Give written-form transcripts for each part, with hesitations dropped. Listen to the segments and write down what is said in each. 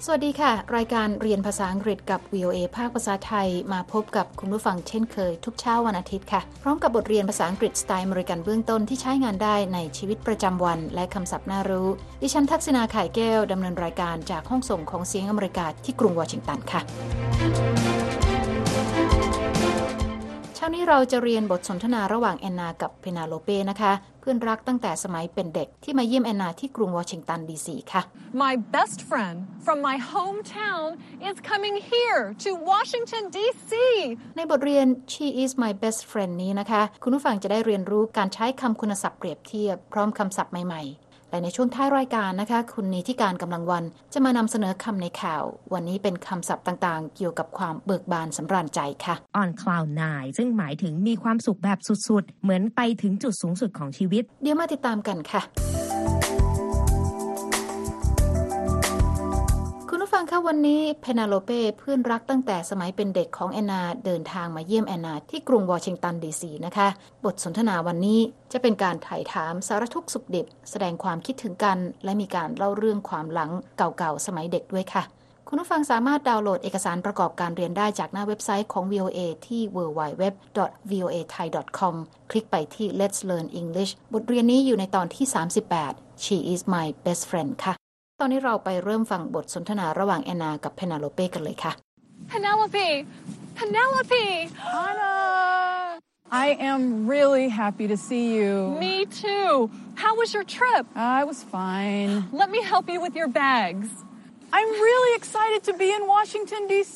สวัสดีค่ะรายการเรียนภาษาอังกฤษกับ VOA ภาคภาษาไทยมาพบกับคุณผู้ฟังเช่นเคยทุกเช้าวันอาทิตย์ค่ะพร้อมกับบทเรียนภาษาอังกฤษสไตล์อเมริกันเบื้องต้นที่ใช้งานได้ในชีวิตประจำวันและคำศัพท์น่ารู้ดิฉันทักษณาไข่แก้วดำเนินรายการจากห้องส่งของเสียงอเมริกาที่กรุงวอชิงตันค่ะเช้านี้เราจะเรียนบทสนทนาระหว่างแอนนากับเพนาโลเป้นะคะเพื่อนรักตั้งแต่สมัยเป็นเด็กที่มาเยี่ยมแอนนาที่กรุงวอชิงตันดีซีค่ะ My best friend from my hometown is coming here to Washington D.C. ในบทเรียน She is my best friend นี้นะคะคุณผู้ฟังจะได้เรียนรู้การใช้คำคุณศัพท์เปรียบเทียบพร้อมคำศัพท์ใหม่ๆและในช่วงท้ายรายการนะคะคุณนิติการกำลังวันจะมานำเสนอคำในข่าววันนี้เป็นคำศัพท์ต่างๆเกี่ยวกับความเบิกบานสำราญใจค่ะ On cloud nine ซึ่งหมายถึงมีความสุขแบบสุดๆเหมือนไปถึงจุดสูงสุดของชีวิตเดี๋ยวมาติดตามกันค่ะคุณผู้ฟังคะวันนี้เพนาโลเป้เพื่อนรักตั้งแต่สมัยเป็นเด็กของแอนนาเดินทางมาเยี่ยมแอนนาที่กรุงวอชิงตันดีซีนะคะบทสนทนาวันนี้จะเป็นการไถ่ถามสารทุกข์สุขดิบแสดงความคิดถึงกันและมีการเล่าเรื่องความหลังเก่าๆสมัยเด็กด้วยค่ะคุณผู้ฟังสามารถดาวน์โหลดเอกสารประกอบการเรียนได้จากหน้าเว็บไซต์ของ VOA ที่ www.voathai.com คลิกไปที่ Let's Learn English บทเรียนนี้อยู่ในตอนที่38 She is my best friend ค่ะตอนนี้เราไปเริ่มฟังบทสนทนาระหว่างแอนนากับเพนาโลเป้กันเลยค่ะ Penelope! Penelope! Anna! I am really happy to see you. Me too. How was your trip? I was fine. Let me help you with your bags. I'm really excited to be in Washington, D.C.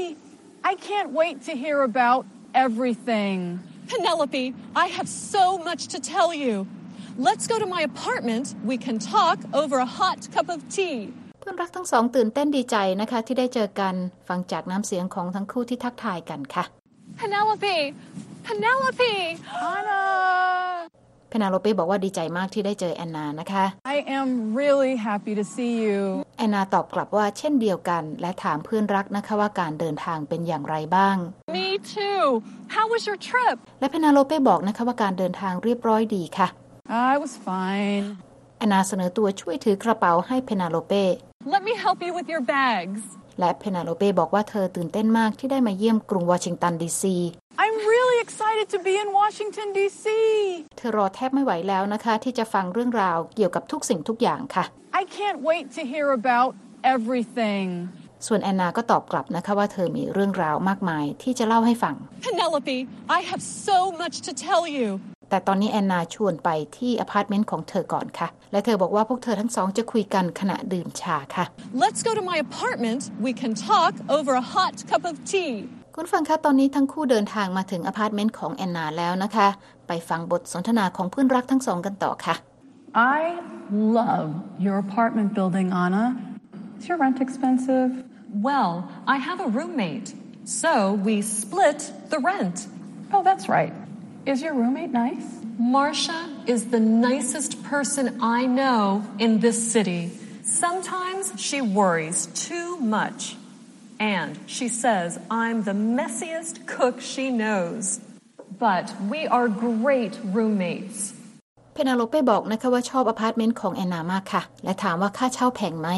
I can't wait to hear about everything. Penelope, I have so much to tell you.Let's go to my apartment. We can talk over a hot cup of tea. เพื่อนรักทั้งสองตื่นเต้นดีใจนะคะที่ได้เจอกันฟังจากน้ำเสียงของทั้งคู่ที่ทักทายกันค่ะ Penelope! Penelope! Anna! เพนาโลเป้บอกว่าดีใจมากที่ได้เจอแอนนานะคะ I am really happy to see you. แอนนาตอบกลับว่าเช่นเดียวกันและถามเพื่อนรักนะคะว่าการเดินทางเป็นอย่างไรบ้าง Me too. How was your trip? และเพนาโลเป้บอกนะคะว่าการเดินทางเรียบร้อยดีค่ะ I was fine. แอนนาเสนอตัวช่วยถือกระเป๋าให้เพนาโลเป้ Let me help you with your bags. และเพนาโลเป้บอกว่าเธอตื่นเต้นมากที่ได้มาเยี่ยมกรุงวอชิงตันดีซี I'm really excited to be in Washington, D.C. เธอรอแทบไม่ไหวแล้วนะคะที่จะฟังเรื่องราวเกี่ยวกับทุกสิ่งทุกอย่างค่ะ I can't wait to hear about everything. ส่วนแอนนาก็ตอบกลับนะคะว่าเธอมีเรื่องราวมากมายที่จะเล่าให้ฟัง Penelope, I have so much to tell you. แต่ตอนนี้แอนนาชวนไปที่อพาร์ตเมนต์ของเธอก่อนค่ะและเธอบอกว่าพวกเธอทั้งสองจะคุยกันขณะดื่มชาค่ะ Let's go to my apartment. We can talk over a hot cup of tea. คุณฟังคะตอนนี้ทั้งคู่เดินทางมาถึงอพาร์ตเมนต์ของแอนนาแล้วนะคะไปฟังบทสนทนาของเพื่อนรักทั้งสองกันต่อค่ะ I love your apartment building, Anna. Is your rent expensive? Well, I have a roommate, so we split the rent. Oh, that's right. Is your roommate nice? Marcia is the nicest person I know in this city. Sometimes she worries too much. And she says I'm the messiest cook she knows. But we are great roommates. เพนาโลเป้บอกนะคะว่าชอบอพาร์ตเมนต์ของแอนนามากค่ะและถามว่าค่าเช่าแพงไหม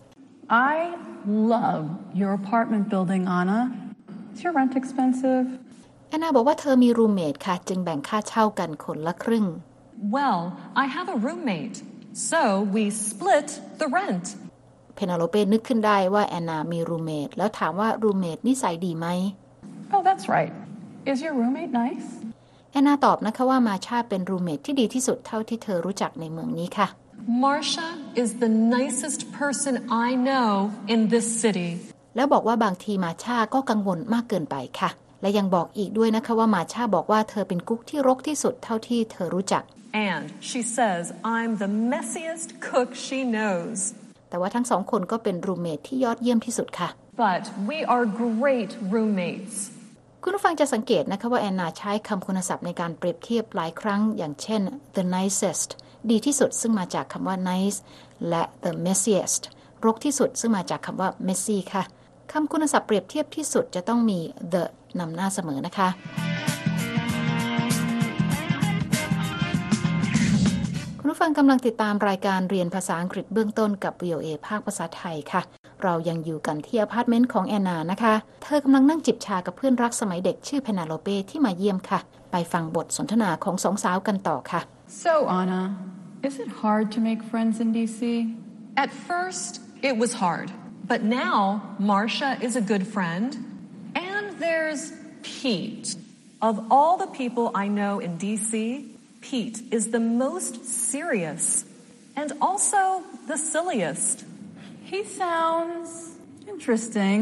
I love your apartment building, Anna. Is your rent expensive? แอนนาบอกว่าเธอมีรูมเมทค่ะจึงแบ่งค่าเช่ากันคนละครึ่ง Well, I have a roommate, so we split the rent. เพนาโลเป้นึกขึ้นได้ว่าแอนนามีรูมเมทแล้วถามว่ารูมเมทนิสัยดีไหม Oh, that's right. Is your roommate nice? แอนนาตอบนะคะว่ามาชาเป็นรูมเมทที่ดีที่สุดเท่าที่เธอรู้จักในเมืองนี้ค่ะ Marcia is the nicest person I know in this city. แล้วบอกว่าบางทีมาชาก็กังวลมากเกินไปค่ะและยังบอกอีกด้วยนะคะว่ามาชาบอกว่าเธอเป็นกุ๊กที่รกที่สุดเท่าที่เธอรู้จัก And she says I'm the messiest cook she knows. แต่ว่าทั้งสองคนก็เป็นรูมเมทที่ยอดเยี่ยมที่สุดค่ะ But we are great roommates. คุณผู้ฟังจะสังเกตนะคะว่าแอนนาใช้คำคุณศัพท์ในการเปรียบเทียบหลายครั้งอย่างเช่น the nicest ดีที่สุดซึ่งมาจากคำว่า nice และ the messiest รกที่สุดซึ่งมาจากคำว่า messy ค่ะคำคุณศัพท์เปรียบเทียบที่สุดจะต้องมี the นำหน้าเสมอนะคะคุณผู้ฟังกำลังติดตามรายการเรียนภาษาอังกฤษเบื้องต้นกับ VOA ภาคภาษาไทยค่ะเรายังอยู่กันที่อพาร์ตเมนต์ของแอนนานะคะเธอกำลังนั่งจิบชากับเพื่อนรักสมัยเด็กชื่อเพนาโลเป้ที่มาเยี่ยมค่ะไปฟังบทสนทนาของสองสาวกันต่อค่ะ So, Anna, is it hard to make friends in D.C.? At first, it was hard. But now, Marcia is a good friend. And there's Pete. Of all the people I know in D.C., Pete is the most serious and also the silliest. He sounds interesting.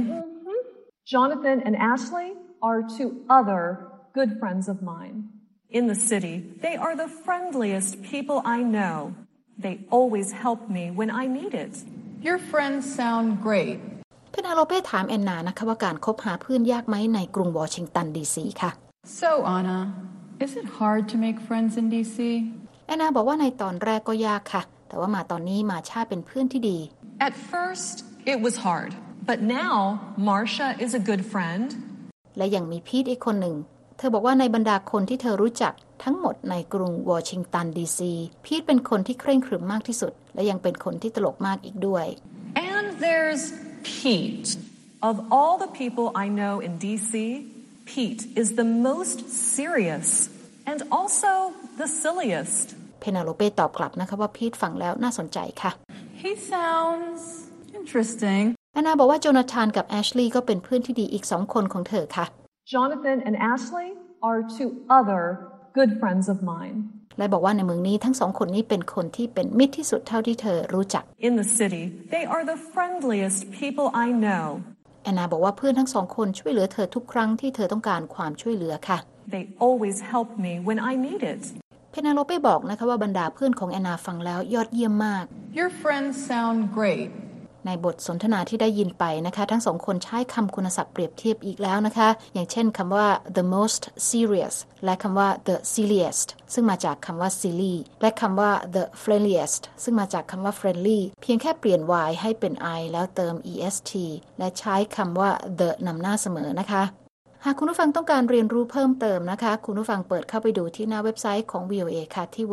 Jonathan and Ashley are two other good friends of mine. In the city, they are the friendliest people I know. They always help me when I need it. Your friends sound great. เพนาโลเป้ถามแอนนานะคะว่าการคบหาเพื่อนยากไหมในกรุงวอชิงตันดีซีค่ะ So, Anna, is it hard to make friends in D.C.? แอนนาบอกว่าในตอนแรกก็ยากค่ะแต่ว่ามาตอนนี้มาชาเป็นเพื่อนที่ดี At first, it was hard. But now, Marcia is a good friend. และยังมีพีทอีกคนหนึ่งเธอบอกว่าในบรรดาคนที่เธอรู้จักทั้งหมดในกรุงวอชิงตันดีซีพีทเป็นคนที่เคร่งขรึมมากที่สุดและยังเป็นคนที่ตลกมากอีกด้วย And there's Pete. Of all the people I know in D.C., Pete is the most serious and also the silliest. เพนาโลเป้ตอบกลับนะคะว่าพีทฟังแล้วน่าสนใจค่ะ He sounds interesting. แอนนาบอกว่าโจนาธานกับแอชลีย์ก็เป็นเพื่อนที่ดีอีก2คนของเธอค่ะ Jonathan and Ashley are two other good friends of mine. และบอกว่าในเมืองนี้ทั้ง2คนนี้เป็นคนที่เป็นมิตรที่สุดเท่าที่เธอรู้จัก In the city, they are the friendliest people I know. แอนนาบอกว่าเพื่อนทั้ง2คนช่วยเหลือเธอทุกครั้งที่เธอต้องการความช่วยเหลือค่ะ They always help me when I need it. เพนาโลเป้บอกนะคะว่าบรรดาเพื่อนของแอนนาฟังแล้วยอดเยี่ยมมาก Your friends sound great. ในบทสนทนาที่ได้ยินไปนะคะทั้ง2คนใช้คำคุณศัพท์เปรียบเทียบอีกแล้วนะคะอย่างเช่นคำว่า the most serious และคำว่า the silliest ซึ่งมาจากคำว่า silly และคำว่า the friendliest ซึ่งมาจากคำว่า friendly เพียงแค่เปลี่ยน y ให้เป็น i แล้วเติม est และใช้คำว่า the นำหน้าเสมอนะคะหากคุณผู้ฟังต้องการเรียนรู้เพิ่มเติมนะคะคุณผู้ฟังเปิดเข้าไปดูที่หน้าเว็บไซต์ของ VOA ค่ะที่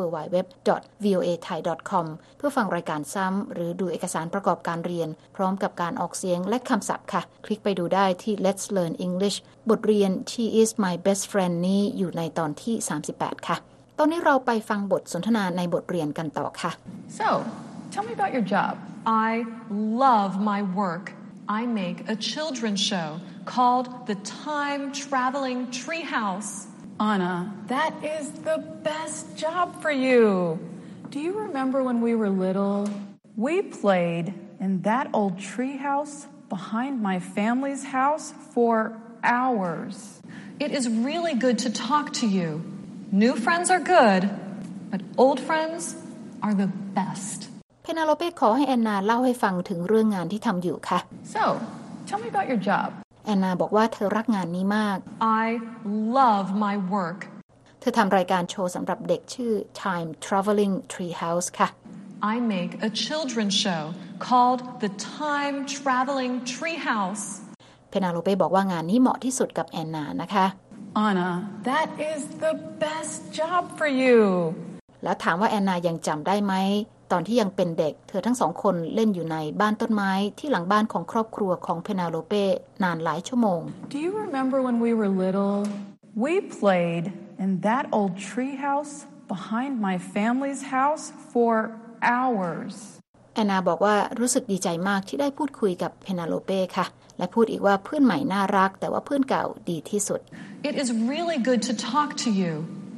www.voathai.com เพื่อฟังรายการซ้ำหรือดูเอกสารประกอบการเรียนพร้อมกับการออกเสียงและคำศัพท์ค่ะคลิกไปดูได้ที่ Let's Learn English บทเรียน She is my best friend นี้อยู่ในตอนที่38ค่ะตอนนี้เราไปฟังบทสนทนาในบทเรียนกันต่อค่ะ So, tell me about your job. I love my work. I make a children's show called The Time Traveling Treehouse. Anna, that is the best job for you. Do you remember when we were little? We played in that old treehouse behind my family's house for hours. It is really good to talk to you. New friends are good, but old friends are the best. เพนาโลเป้ขอให้แอนนาเล่าให้ฟังถึงเรื่องงานที่ทำอยู่ค่ะ So, tell me about your job. แอนนาบอกว่าเธอรักงานนี้มาก I love my work. เธอทำรายการโชว์สำหรับเด็กชื่อ Time Traveling Treehouse ค่ะ I make a children's show called The Time Traveling Treehouse. เพนาโลเป้บอกว่างานนี้เหมาะที่สุดกับแอนนานะคะ Anna, that is the best job for you. แล้วถามว่าแอนนายังจำได้ไหมตอนที่ยังเป็นเด็กเธอทั้ง2คนเล่นอยู่ในบ้านต้นไม้ที่หลังบ้านของครอบครัวของเพนาโลเป้นานหลายชั่วโมง Do you remember when we were little? We played in that old treehouse behind my family's house for hours. แอนนาบอกว่ารู้สึกดีใจมากที่ได้พูดคุยกับเพนาโลเป้ค่ะและพูดอีกว่าเพื่อนใหม่น่ารักแต่ว่าเพื่อนเก่าดีที่สุด It is really good to talk to you.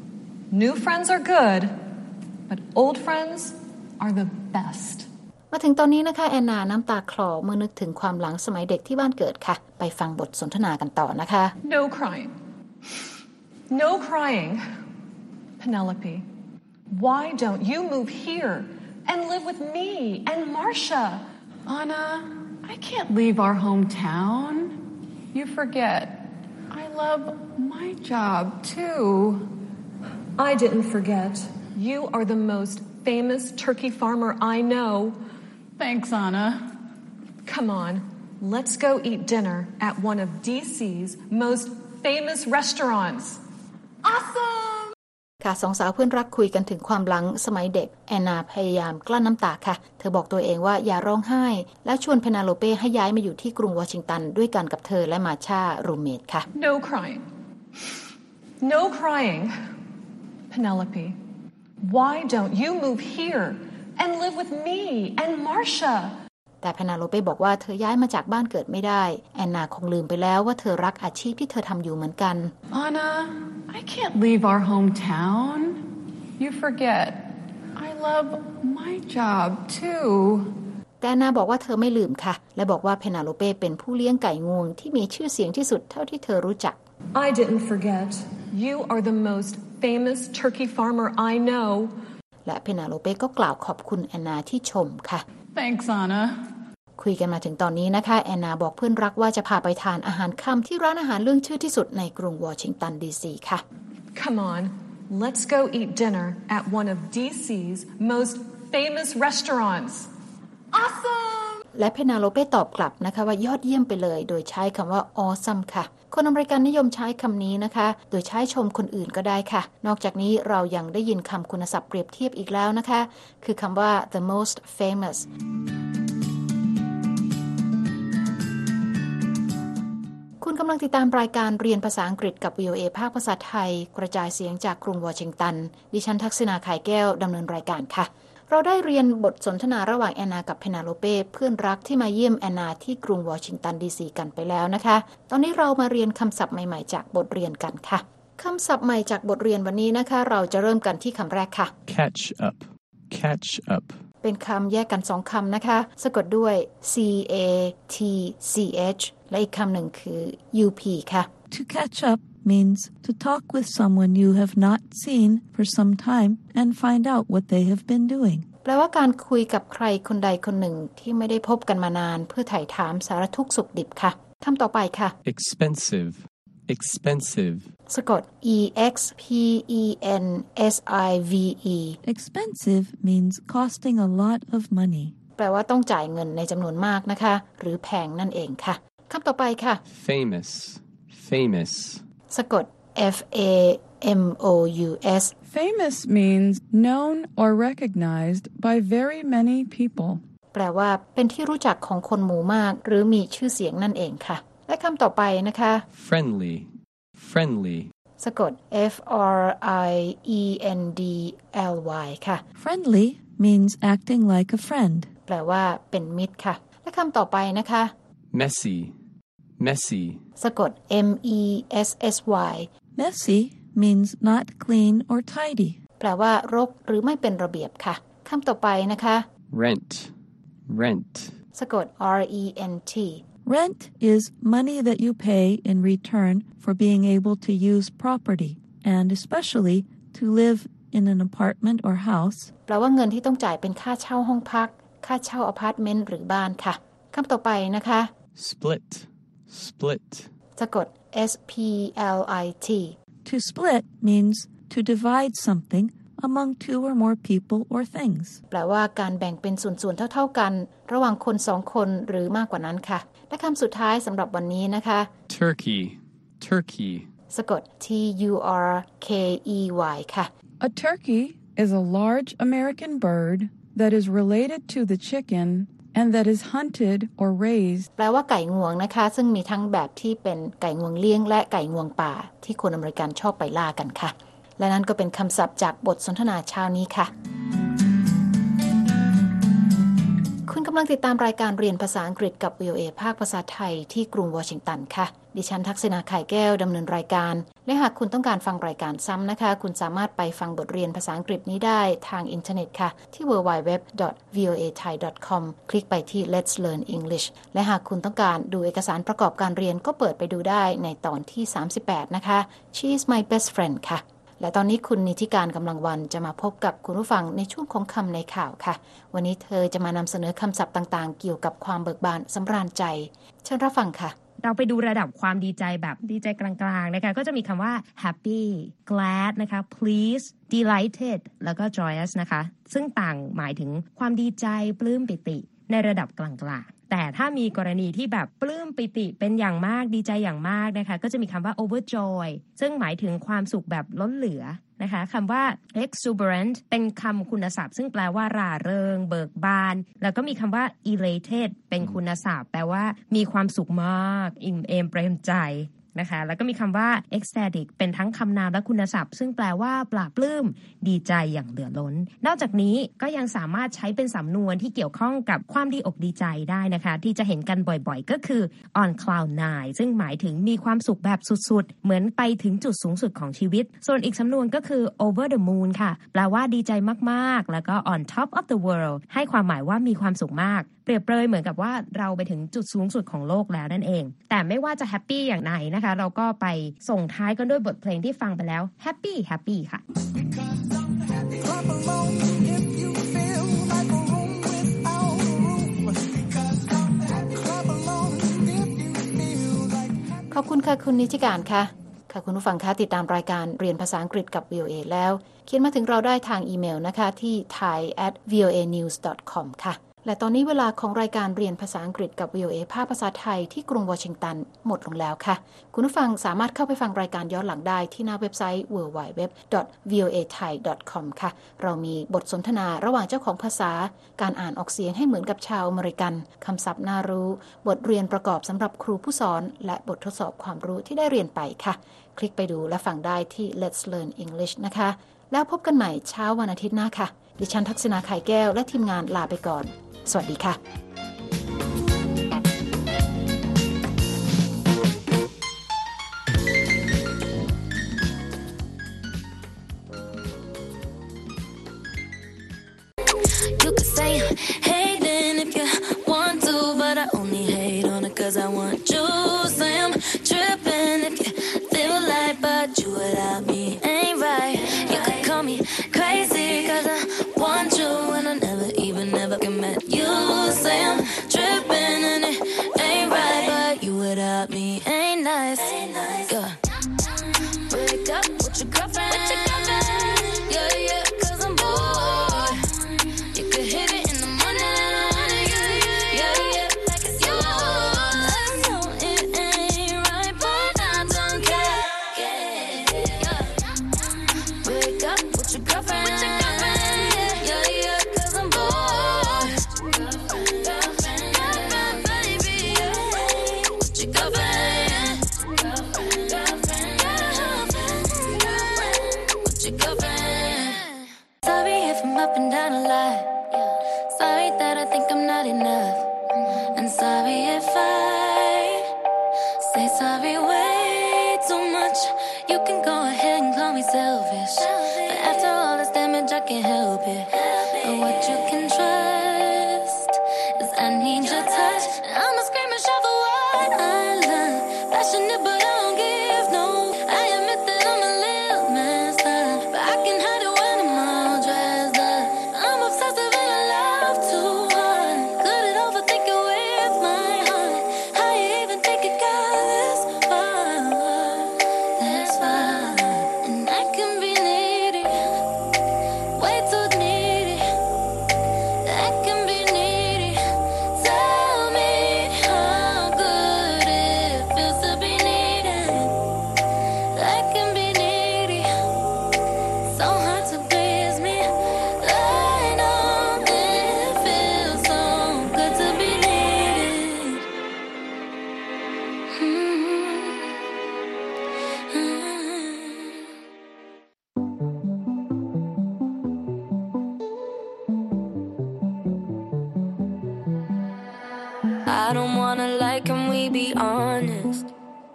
New friends are good, but old friends are the best. มาถึงตอนนี้นะคะแอนนาน้ำตาคลอเมื่อนึกถึงความหลังสมัยเด็กที่บ้านเกิดค่ะไปฟังบทสนทนากันต่อนะคะ No crying. No crying. Penelope, why don't you move here and live with me and Marcia? Anna, I can't leave our hometown. You forget. I love my job too. I didn't forget. You are the most famous turkey farmer I know. Thanks, Anna. Come on, let's go eat dinner at one of DC's most famous restaurants. Awesome! ค่ะสองสาวเพื่อนรักคุยกันถึงความหลังสมัยเด็กแอนนาพยายามกลั้นน้ำตาค่ะเธอบอกตัวเองว่าอย่าร้องไห้แล้วชวนเพนาโลเป้ให้ย้ายมาอยู่ที่กรุงวอชิงตันด้วยกันกับเธอและมาชารูมเมทค่ะ No crying. No crying. Penelope, why don't you move here and live with me and Marcia? แต่เพนาโลเป้บอกว่าเธอย้ายมาจากบ้านเกิดไม่ได้แอนนาคงลืมไปแล้วว่าเธอรักอาชีพที่เธอทำอยู่เหมือนกัน Anna, I can't leave our hometown. You forget. I love my job too. แต่แอนนาบอกว่าเธอไม่ลืมค่ะและบอกว่าเพนาโลเป้เป็นผู้เลี้ยงไก่งวงที่มีชื่อเสียงที่สุดเท่าที่เธอรู้จัก I didn't forget. You are the most famous turkey farmer I know. และเพนาโลเป้ก็กล่าวขอบคุณแอนนาที่ชมค่ะ Thanks, Anna. คุยกันมาถึงตอนนี้นะคะแอนนาบอกเพื่อนรักว่าจะพาไปทานอาหารค่ำที่ร้านอาหารเรื่องชื่อที่สุดในกรุงวอชิงตันดีซีค่ะ Come on, let's go eat dinner at one of DC's most famous restaurants. Awesome! และเพนาโลเป้ตอบกลับนะคะว่ายอดเยี่ยมไปเลยโดยใช้คำว่า awesome ค่ะคนอเมริกันนิยมใช้คำนี้นะคะโดยใช้ชมคนอื่นก็ได้ค่ะนอกจากนี้เรายังได้ยินคำคุณศัพท์เปรียบเทียบอีกแล้วนะคะคือคำว่า the most famousคุณกำลังติดตามรายการเรียนภาษาอังกฤษกับ VOA ภาคภาษาไทยกระจายเสียงจากกรุงวอชิงตันดิฉันทักษณาไข่แก้วดำเนินรายการค่ะเราได้เรียนบทสนทนาระหว่างแอนนากับเพนาโลเป้เพื่อนรักที่มาเยี่ยมแอนนาที่กรุงวอชิงตันดีซีกันไปแล้วนะคะตอนนี้เรามาเรียนคำศัพท์ใหม่ๆจากบทเรียนกันค่ะคำศัพท์ใหม่จากบทเรียนวันนี้นะคะเราจะเริ่มกันที่คำแรกค่ะ Catch up. Catch up. เป็นคำแยกกัน2คำนะคะสะกดด้วย C A T C H และอีกคำหนึ่งคือ U P ค่ะ To catch up means to talk with someone you have not seen for some time and find out what they have been doing. แปลว่าการคุยกับใครคนใดคนหนึ่งที่ไม่ได้พบกันมานานเพื่อไถ่ถามสารทุกข์สุขดิบค่ะคำต่อไปค่ะ Expensive. Expensive. สะกด E X P E N S I V E Expensive means costing a lot of money. แปลว่าต้องจ่ายเงินในจำนวนมากนะคะหรือแพงนั่นเองค่ะคำต่อไปค่ะ Famous. Famous. สะกด F A M O U S Famous means known or recognized by very many people. แปลว่าเป็นที่รู้จักของคนหมู่มากหรือมีชื่อเสียงนั่นเองค่ะและคำต่อไปนะคะ Friendly. Friendly. สะกด F R I E N D L Y ค่ะ Friendly means acting like a friend. แปลว่าเป็นมิตรค่ะและคำต่อไปนะคะ Messy. Messy. สะกด M E S S Y Messy means not clean or tidy. แปลว่ารกหรือไม่เป็นระเบียบค่ะคำต่อไปนะคะ Rent. Rent. สะกด R E N T Rent is money that you pay in return for being able to use property, and especially to live in an apartment or house. แปลว่าเงินที่ต้องจ่ายเป็นค่าเช่าห้องพักค่าเช่าอพาร์ตเมนต์หรือบ้านค่ะคำต่อไปนะคะ Split. Split. สะกด S P L I T To split means to divide something among two or more people or things. แปลว่าการแบ่งเป็นส่วนๆเท่าๆกันระหว่างคน2คนหรือมากกว่านั้นค่ะและคำสุดท้ายสำหรับวันนี้นะคะ Turkey. Turkey. สะกด T U R K E Y ค่ะ A turkey is a large American bird that is related to the chicken and that is hunted or raised. แปลว่าไก่งวงนะคะซึ่งมีทั้งแบบที่เป็นไก่งวงเลี้ยงและไก่งวงป่าที่คนอเมริกันชอบไปล่ากันค่ะและนั่นก็เป็นคำศัพท์จากบทสนทนาเช้านี้ค่ะคุณกำลังติดตามรายการเรียนภาษาอังกฤษกับ VOA ภาคภาษาไทยที่กรุงวอชิงตันค่ะดิฉันทักษณาไข่แก้วดำเนินรายการและหากคุณต้องการฟังรายการซ้ำนะคะคุณสามารถไปฟังบทเรียนภาษาอังกฤษนี้ได้ทางอินเทอร์เน็ตค่ะที่ www.voathai.com คลิกไปที่ Let's Learn English และหากคุณต้องการดูเอกสารประกอบการเรียนก็เปิดไปดูได้ในตอนที่38นะคะ She's my best friend ค่ะและตอนนี้คุณนิติการกำลังวันจะมาพบกับคุณผู้ฟังในช่วงของคำในข่าวค่ะวันนี้เธอจะมานำเสนอคำศัพท์ต่างๆเกี่ยวกับความเบิกบานสำราญใจเชิญรับฟังค่ะเราไปดูระดับความดีใจแบบดีใจกลางๆนะคะก็จะมีคำว่า happy glad นะคะ pleased delighted แล้วก็ joyous นะคะซึ่งต่างหมายถึงความดีใจปลื้มปิติในระดับกลางๆแต่ถ้ามีกรณีที่แบบปลื้มปิติเป็นอย่างมากดีใจอย่างมากนะคะก็จะมีคำว่า overjoy ซึ่งหมายถึงความสุขแบบล้นเหลือนะคะคำว่า exuberant เป็นคำคุณศัพท์ซึ่งแปลว่าร่าเริงเบิกบานแล้วก็มีคำว่า elated เป็นคุณศัพท์แปลว่ามีความสุขมากอิ่มเอมเปรมใจนะคะแล้วก็มีคำว่า ecstatic เป็นทั้งคำนามและคุณศัพท์ซึ่งแปลว่าปลาบปลื้มดีใจอย่างเหลือล้นนอกจากนี้ก็ยังสามารถใช้เป็นสำนวนที่เกี่ยวข้องกับความดีอกดีใจได้นะคะที่จะเห็นกันบ่อยๆก็คือ on cloud nine ซึ่งหมายถึงมีความสุขแบบสุดๆเหมือนไปถึงจุดสูงสุดของชีวิตส่วนอีกสำนวนก็คือ over the moon ค่ะแปลว่าดีใจมากๆแล้วก็ on top of the world ให้ความหมายว่ามีความสุขมากเปรียบเปรยเหมือนกับว่าเราไปถึงจุดสูงสุดของโลกแล้วนั่นเองแต่ไม่ว่าจะแฮปปี้อย่างไหนนะคะเราก็ไปส่งท้ายกันด้วยบทเพลงที่ฟังไปแล้วแฮปปี้ค่ะขอบคุณค่ะคุณนิติการค่ะคุณผู้ฟังคะติดตามรายการเรียนภาษาอังกฤษกับ VOA แล้วเขียนมาถึงเราได้ทางอีเมลนะคะที่ thai@voanews.com ค่ะและตอนนี้เวลาของรายการเรียนภาษาอังกฤษกับ VOA ภาคภาษาไทยที่กรุงวอชิงตันหมดลงแล้วค่ะคุณผู้ฟังสามารถเข้าไปฟังรายการย้อนหลังได้ที่หน้าเว็บไซต์ www.voathai.com ค่ะเรามีบทสนทนาระหว่างเจ้าของภาษาการอ่านออกเสียงให้เหมือนกับชาวอเมริกันคำศัพท์น่ารู้บทเรียนประกอบสำหรับครูผู้สอนและบททดสอบความรู้ที่ได้เรียนไปค่ะคลิกไปดูและฟังได้ที่ Let's Learn English นะคะแล้วพบกันใหม่เช้าวันอาทิตย์หน้าค่ะดิฉันทักษณาไข่แก้วและทีมงานลาไปก่อนสวัสดีค่ะ I don't wanna lie, can we be honest?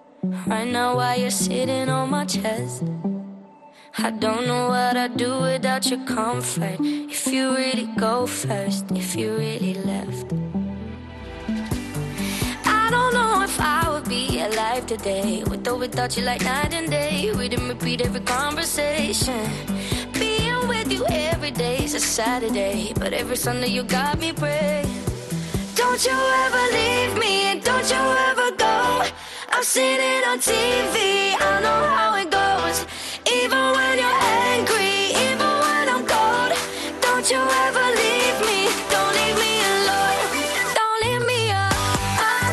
Right now while you're sitting on my chest, I don't know what I'd do without your comfort. If you really go first, if you really left, I don't know if I would be alive today, with or without you like night and day. Read and repeat every conversation. Being with you every day is a Saturday, but every Sunday you got me praying. Don't you ever leave me, and don't you ever go. I've seen it on TV, I know how it goes. Even when you're angry, even when I'm cold. Don't you ever leave me, don't leave me alone. Don't leave me alone.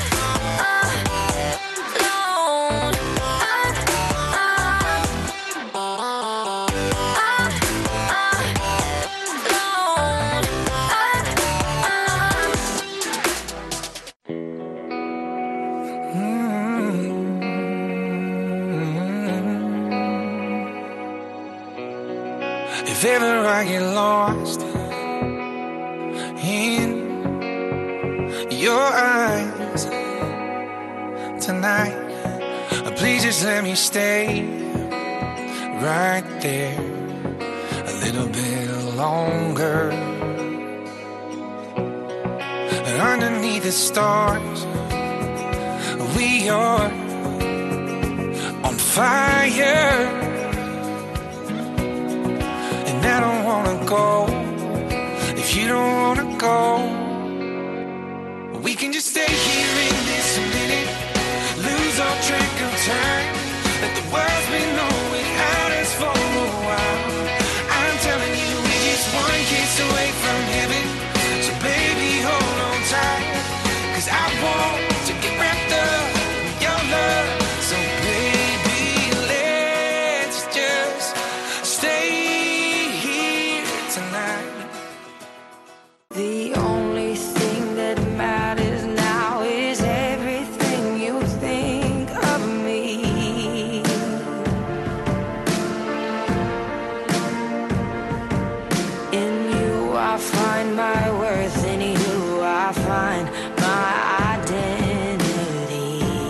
I get lost in your eyes tonight. Please just let me stay right there a little bit longer. And underneath the stars, we are on fire. And I don't wanna go if you don't wanna go. We can just stay here in this minute, lose all track of time. Let the world's been knowing out us for a while. I'm telling you, we're just one kiss away from heaven. So baby, hold on tight, 'cause I want to get wrapped up in your love. So baby, let's just stay here tonight. The only thing that matters now is everything you think of me. In you I find my worth, in you I find my identity.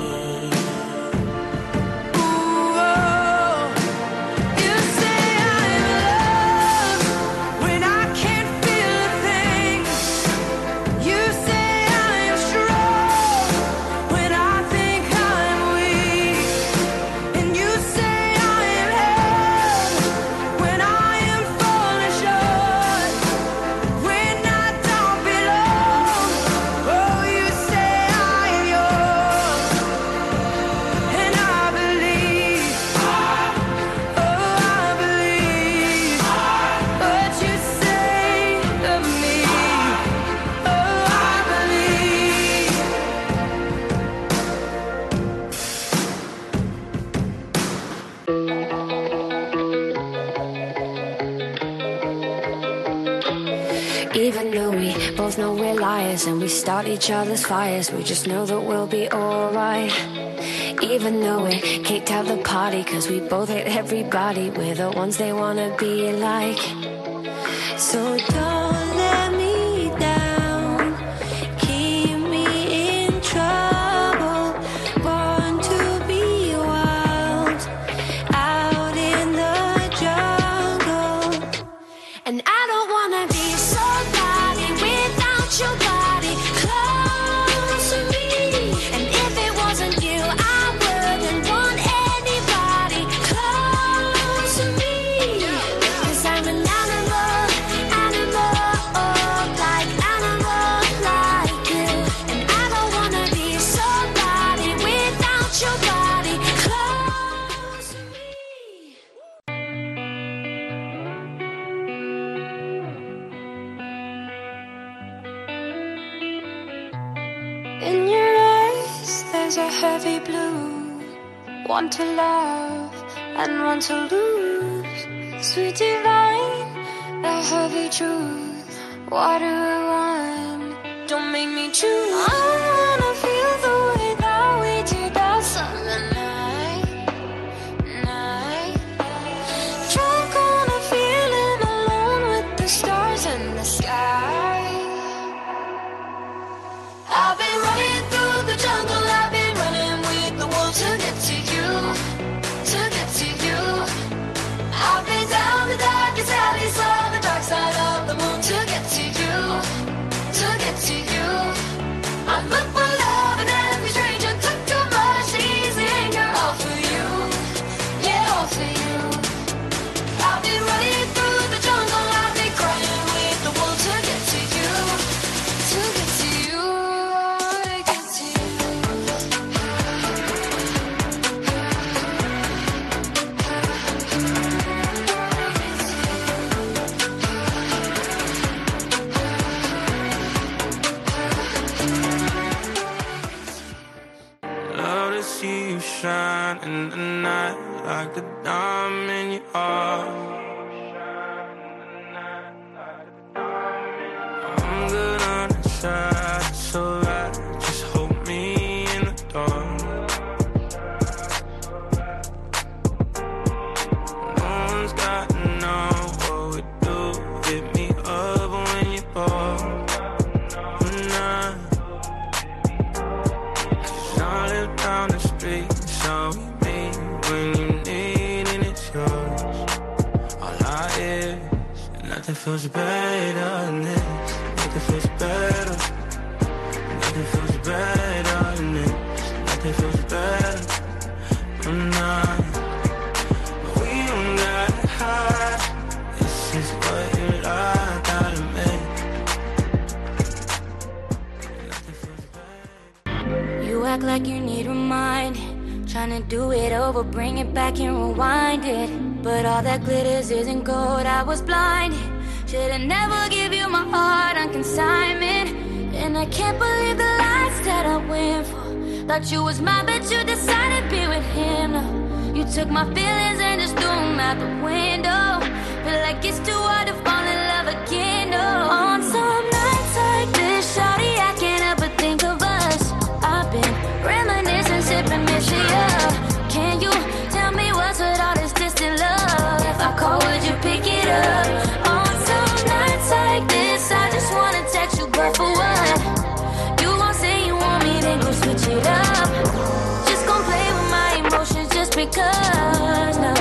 Ooh, oh, you say I'm love when I can't feel a thing. You say I'm strong when I think I'm weak. And you say I am held when I am falling short, when I don't belong. Oh, you say I am yours, and I believe. Oh, I believe what you say of me. Oh, I believe. Even though we both know we're liars and we start each other's fires, we just know that we'll be alright. Even though we kicked out the party 'cause we both hate everybody, we're the ones they wanna be like. So don't let me down, keep me in trouble. Born to be wild, out in the jungle. And I don't wanna be somebody without your body close to me. And if it wasn't you, I wouldn't want anybody close to me. 'Cause I'm an animal, like animal like you. And I don't wanna be somebody without your body close to me. In your eyes, there's a heavy blue. One to love and one to lose. Sweet divine, a heavy truth. Water or wine, don't make me choose. I wanna feel the way that we did that summer night. Drunk on a feeling, alone with the stars in the sky. I've been running through the jungle, I've been running with the wolves to get to you, to get to you. I've been down the darkest alley, saw the dark side of the moon to get to you, to get to you. I look for love in every stranger, took too much to ease the anger. All for you, yeah, all for you. I've been running through the jungle, I've been crying with the wolves to get to you, to get to you. Love to see you shine in the night like a diamond in your heart. I'm good on the side, so right, just hold me in the dark. No one's got to know what we do feels better than this. Nothing feels better. Nothing feels better than this. Nothing feels better. Nah, we don't gotta hide. This is what you like, gotta make. Nothing feels better. You act like you need reminding. Trying to do it over, bring it back and rewind it. But all that glitters isn't gold, I was blinded. Should've never give you my heart on consignment. And I can't believe the lies that I went for. Thought you was mine, but you decided to be with him. No, you took my feelings and just threw them out the window. Feel like it's too hard to fall in love again. No, on some nights like this, shawty, I can't help but think of us. I've been reminiscing, sipping, missing you. Can you tell me what's with all this distant love? If I call, would you pick it up? On some nights like this, I just wanna text you, but for what? You gon' say you want me, then go switch it up. Just gon' play with my emotions just because, no.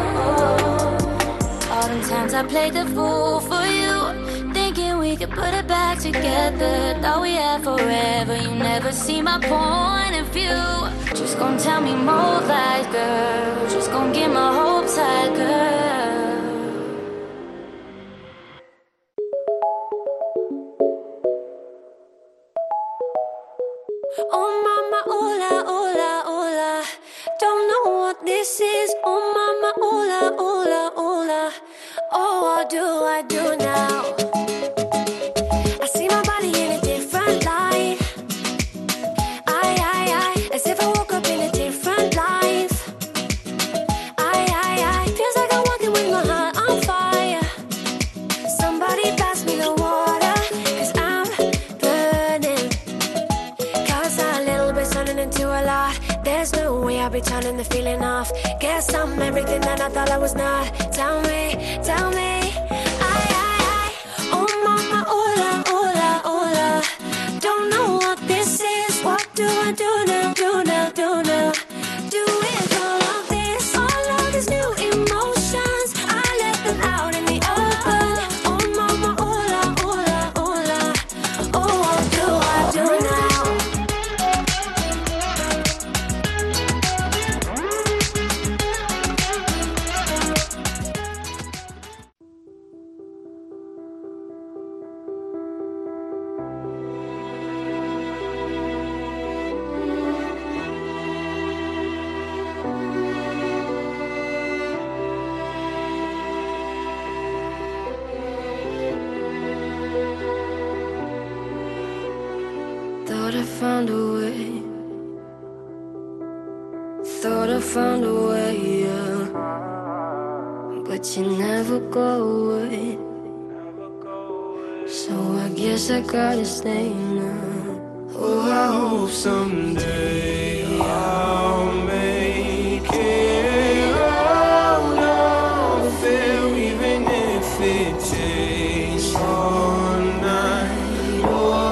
All them times I played the fool for you, thinking we could put it back together. Thought we had forever, you never see my point of view. Just gon' tell me more lies, girl. Just gon' get my hopes high, girl. Oh mama, hola, hola, hola. Don't know what this is. Oh mama, hola, hola, hola. Oh, what do I do now? I see my body in a different light. As if I woke up in a different life. Feels like I'm walking with my heart on fire. Somebody pass me the water, 'cause I'm burning. Cause a little bit turning into a lot. There's no way I'll be turning the feeling off. Guess I'm everything that I thought I was not. Tell me, tell me. Oh mama, hola, hola, hola. Don't know what this is. What do I do now, do now, do now? Do with all of this, all of these new emotions. I let them out in the open. Oh mama, hola, hola, hola. Oh, what do I do now? Thought I found a way. Thought I found a way, yeah. But you never go away. So I guess I gotta stay now. Oh, I hope someday I'll make it out of there, even if it takes all night or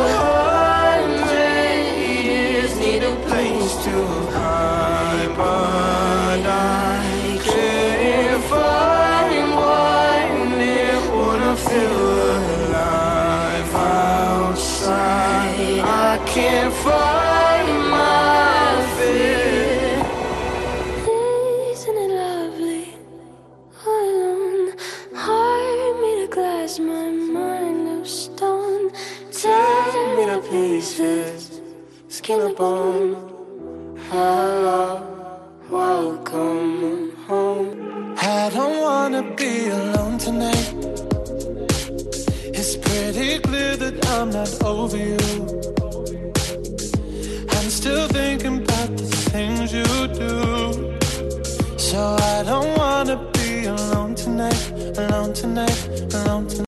100 years. Need a place to hide, but I couldn't find one that wanna feel alive outside. I can't find my fear. Isn't it lovely? Alone, heart made of glass, my mind of stone. Tear me to pieces, skin and bone. Hello, welcome home. I don't wanna be alone tonight. It's pretty clear that I'm not over you. I'm still thinking about the things you do. So I don't wanna be alone tonight, alone tonight, alone tonight.